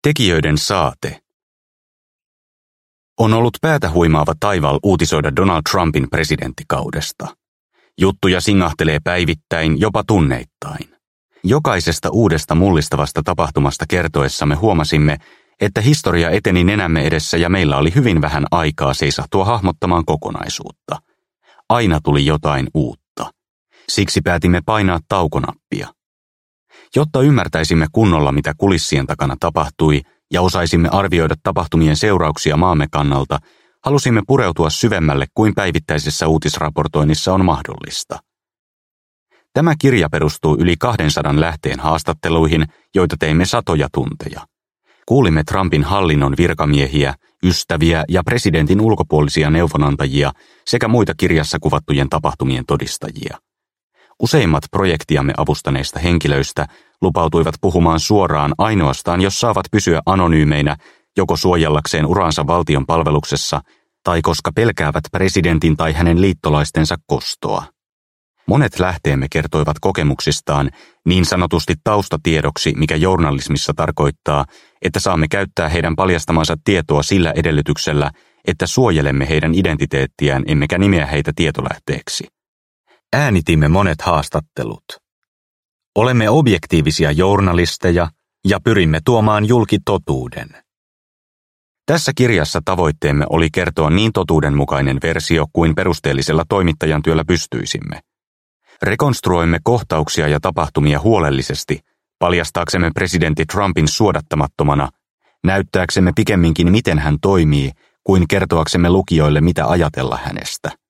Tekijöiden saate. On ollut päätä huimaava taival uutisoida Donald Trumpin presidenttikaudesta. Juttuja singahtelee päivittäin, jopa tunneittain. Jokaisesta uudesta mullistavasta tapahtumasta kertoessamme huomasimme, että historia eteni nenämme edessä ja meillä oli hyvin vähän aikaa seisahtua hahmottamaan kokonaisuutta. Aina tuli jotain uutta. Siksi päätimme painaa taukonappia. Jotta ymmärtäisimme kunnolla, mitä kulissien takana tapahtui ja osaisimme arvioida tapahtumien seurauksia maamme kannalta, halusimme pureutua syvemmälle kuin päivittäisessä uutisraportoinnissa on mahdollista. Tämä kirja perustuu yli 200 lähteen haastatteluihin, joita teimme satoja tunteja. Kuulimme Trumpin hallinnon virkamiehiä, ystäviä ja presidentin ulkopuolisia neuvonantajia sekä muita kirjassa kuvattujen tapahtumien todistajia. Useimmat projektiamme avustaneista henkilöistä lupautuivat puhumaan suoraan ainoastaan, jos saavat pysyä anonyymeinä joko suojellakseen uraansa valtion palveluksessa tai koska pelkäävät presidentin tai hänen liittolaistensa kostoa. Monet lähteemme kertoivat kokemuksistaan niin sanotusti taustatiedoksi, mikä journalismissa tarkoittaa, että saamme käyttää heidän paljastamansa tietoa sillä edellytyksellä, että suojelemme heidän identiteettiään emmekä nimeä heitä tietolähteeksi. Äänitimme monet haastattelut. Olemme objektiivisia journalisteja ja pyrimme tuomaan julki totuuden. Tässä kirjassa tavoitteemme oli kertoa niin totuudenmukainen versio kuin perusteellisella toimittajan työllä pystyisimme. Rekonstruoimme kohtauksia ja tapahtumia huolellisesti, paljastaaksemme presidentti Trumpin suodattamattomana, näyttääksemme pikemminkin miten hän toimii, kuin kertoaksemme lukijoille mitä ajatella hänestä.